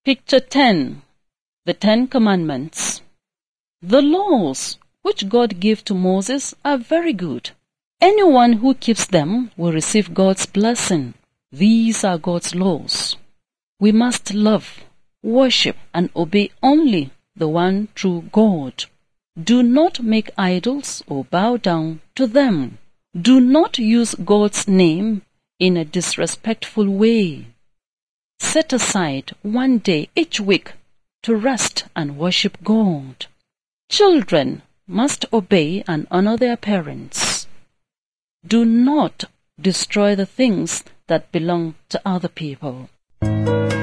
Picture 10. The Ten Commandments. The laws which God gave to Moses are very good. Anyone who keeps them will receive God's blessing. These are God's laws. We must love, worship, and obey only the one true God. Do not make idols or bow down to them. Do not use God's name in a disrespectful way. Set aside one day each week to rest and worship God. Children must obey and honor their parents. Do not destroy the things that belong to other people.